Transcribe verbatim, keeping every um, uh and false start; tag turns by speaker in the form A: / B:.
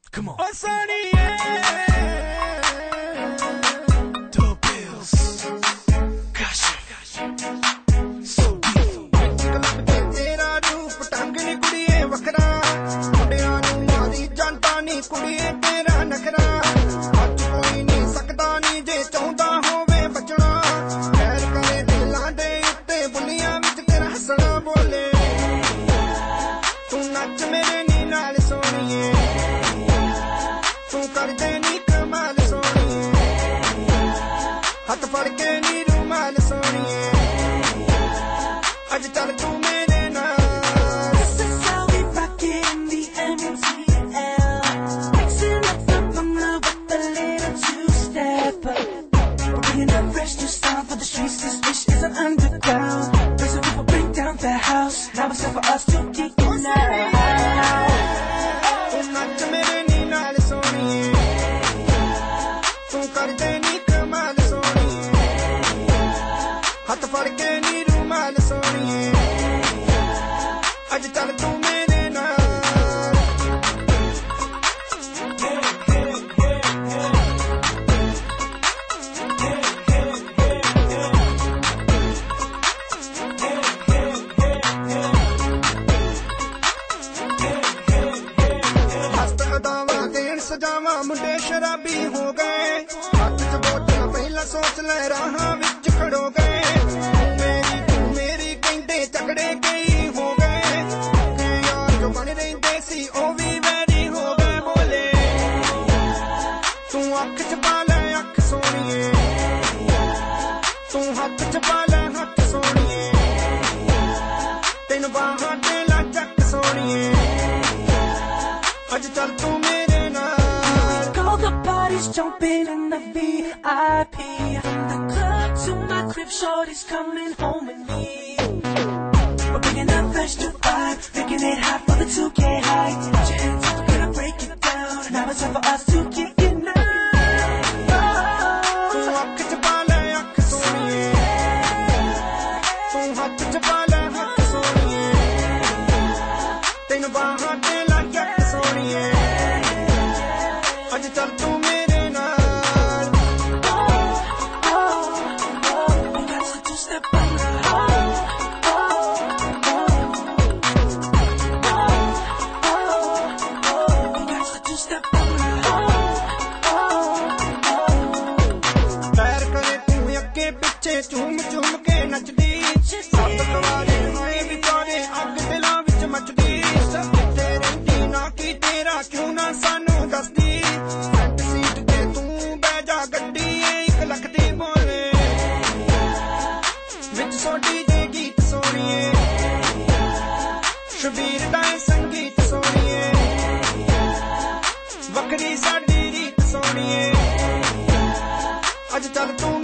A: Come on.
B: Oh, Sonny, yeah.
A: Double bills. Gosh. So deep.
B: तेरा रूप ढंग नी कुड़िए वखरा मुंडियां नू मारी जानता नी कुड़िए तेरा नखरा अज कोई नी सकदा नी जे चाहुंदा होवे बचना खैर करे दिलां दे उत्ते बुलियां विच तेरा हसना बोले तू नच मेरे नी नाल सोहणीए तू कर दे नी कमाल सोहणीए हथ फड़ के नी रुमाल सोहणीए अज चल तू मेरे नाल
C: This is how we rock it in the M T L. Mixing up the bummer with a little two-step. We're bringing a fresh new sound for the streets. This wish is an underground. There's some people bring down the house. Now it's time for us to kick it out.
B: तू नच मेरे नी नाल सोहणीए तू कर दे नी कमाल सोहणीए हथ फड़ के नी रुमाल सोहणीए अज चल तू मेरे नाल मस्त अदावां देण सजावां मुंडे शराबी हो गए हथ च बोतल पहला सोच ले राहां विच खड़ो गए तू मेरी तू मेरी कहंदे झगड़े कई हो गए कि यार जो बन रहिंदे सी ओ भी वैरी हो गए बोले तू अख च पा ले अख सोहणीए तू हथ च पा ले हथ सोहणीए तेन बाहां ते ला चक सोहणीए अज चल तू मेरे नाल
C: All the parties jumping in the V I P. From the club to my crib, shorty's coming home with me. We're bringing a fresh new vibe, making it hot for the two K high. Put your hands up, we're gonna break it down. Now it's time for us to kick it now.
B: तू अख च पा ले अख सोहणीए तू हथ च पा ले हथ सोहणीए तेन बाहां ते ला चक सोहणीए अज चल तू मेरे नाल
C: Oh, oh, we got to two-step back. Oh, oh, oh, oh, oh, we got to two-step back. Oh, oh, oh.
B: पैर करे तू अगे पिछे झूम झूम के नचदी सत कवारे होए विचारे अग दिलां विच मचदी किथे रहिंदी ना की तेरा क्यों ना सानू दसदी फ्रंट सीट ते तू बह जा गड्डी एक लख दी बोले विच सोडी दे गीत सोहणीए शबीर दा संगीत सोहणीए वखरी साडी रीत सोहणीए अज चल तू